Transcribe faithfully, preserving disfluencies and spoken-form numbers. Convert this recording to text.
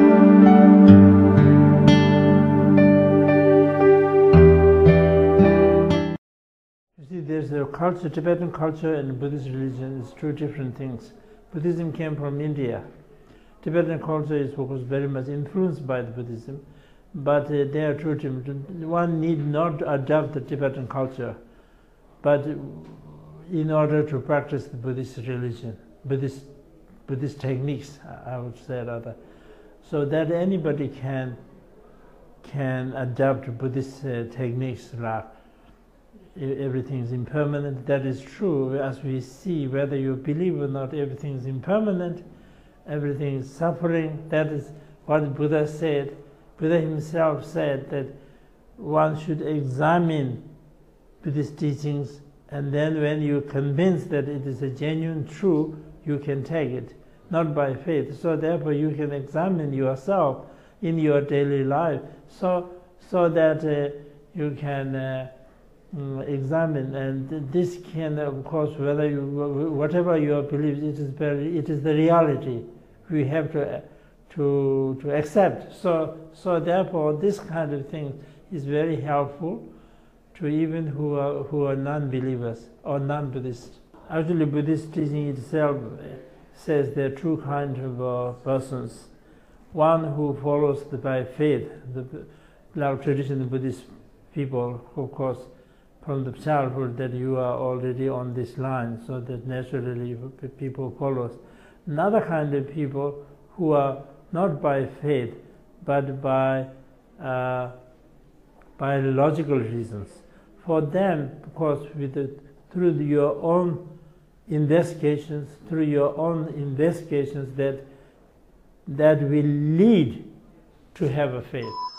You see, there's a culture, Tibetan culture and Buddhist religion is two different things. Buddhism came from India. Tibetan culture is, of course, very much influenced by the Buddhism, but uh, they are two different. One need not adopt the Tibetan culture, but in order to practice the Buddhist religion, Buddhist Buddhist techniques, I would say rather, so that anybody can can adopt Buddhist uh, techniques like everything is impermanent. That is true. As we see, whether you believe or not, everything is impermanent, everything is suffering. That is what Buddha said. Buddha himself said that one should examine Buddhist teachings, and then when you're convinced that it is a genuine truth, you can take it, not by faith. So therefore you can examine yourself in your daily life, so so that uh, you can uh, mm, examine, and this can, of course, whether you, whatever your beliefs, it is very, it is the reality we have to to to accept. So so therefore this kind of thing is very helpful to even who are who are non-believers or non-Buddhist. Actually, Buddhist teaching itself says there are two kinds of uh, persons. One who follows the, by faith, the like traditional Buddhist people, of course, from the childhood that you are already on this line, so that naturally people follow. Another kind of people who are not by faith, but by uh, by logical reasons. For them, of course, with the, through the, your own investigations, through your own investigations, that that will lead to have a faith.